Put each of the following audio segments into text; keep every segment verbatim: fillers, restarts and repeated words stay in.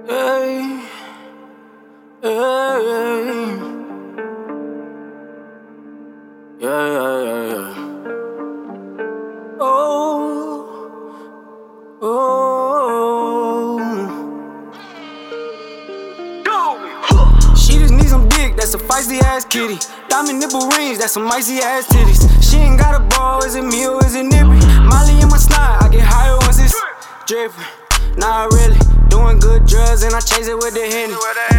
Hey, hey. Yeah, yeah, yeah, yeah. Oh, oh. She just needs some dick, that's a feisty ass kitty. Diamond nipple rings, that's some icy ass titties. She ain't got a ball, is it me or is it nippy? Molly in my snot, I get higher once it's drippin'. Nah, really, doing good drugs and I chase it with the Henny.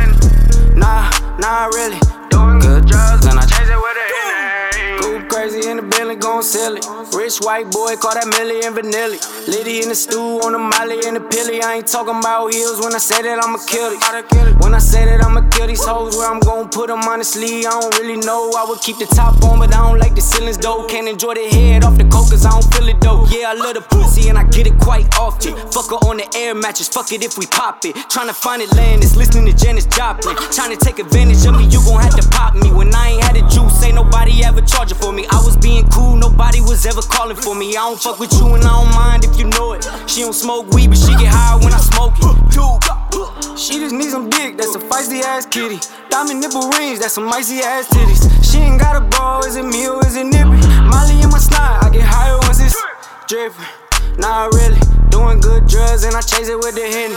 Nah, nah, really, doing good drugs and I chase it with the Henny. Go crazy in the Bentley, gon' sell it. Rich white boy, call that Millie and Vanilli. Liddy in the stew, on the Molly and the Pilly. I ain't talking about heels when I say that I'ma kill it. When I say that I'ma kill these hoes, where I'm gon' put them honestly, I don't really know. I would keep the top on, but I don't like the ceilings though. Can't enjoy the head off the coke, cause I don't feel it though. Yeah, I love the pussy and I get it quite often. Fuck her on the air mattress, fuck it if we pop it. Tryna find it land, it's listening to Janis Joplin. Tryna take advantage of me, you gon' have to pop me. When I ain't had the juice, ain't nobody ever charging for me. I was being cool, nobody was ever calling for me. I don't fuck with you and I don't mind if you know it. She don't smoke weed, but she get high when I smoke it. She just needs some dick, that's a feisty ass kitty. Diamond nipple rings, that's some icy ass titties. She ain't got a ball, is it me or is it nippy? Molly in my snot, I get higher once it's drippin'. Nah, really, doing good drugs and I chase it with the Henny.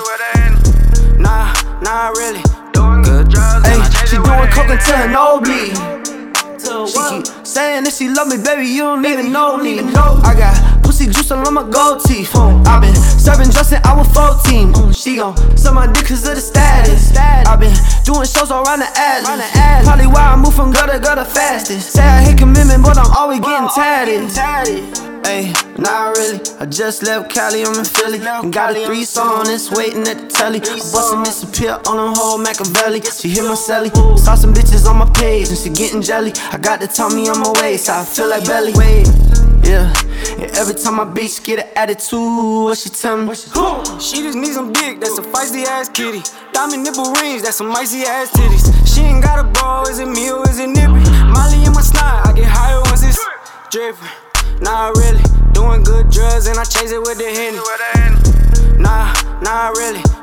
Nah, nah, really, doing good drugs and I chase it with the Henny. She doing coke until her nosebleed. She keep saying that she love me, baby, you don't even know me. I got pussy juice all on my gold teeth. I been serving Justin, I was fourteen. She gon' suck my dick cause of the status. I been doing shows around the atlas. Probably why I move from gutter gutter fastest. Say I hate commitment, but I'm always getting tatted. Ayy, not really. I just left Cali, I'm in Philly. And got a three song, it's waiting at the telly. Bustin' disappear on them whole Machiavelli. She hit my celly. Saw some bitches on my page and she getting jelly. I got the tummy on my waist, so I feel like belly. Yeah, and every time my bitch get an attitude, what she tell me? She just needs some dick, that's a feisty ass kitty. Diamond nipple rings, that's some icy ass titties. She ain't got a ball, is it me or is it nippy? Molly in my snot, I get higher once it's drippin'. Nah, really, doing good drugs and I chase it with the Henny. Nah, nah, really.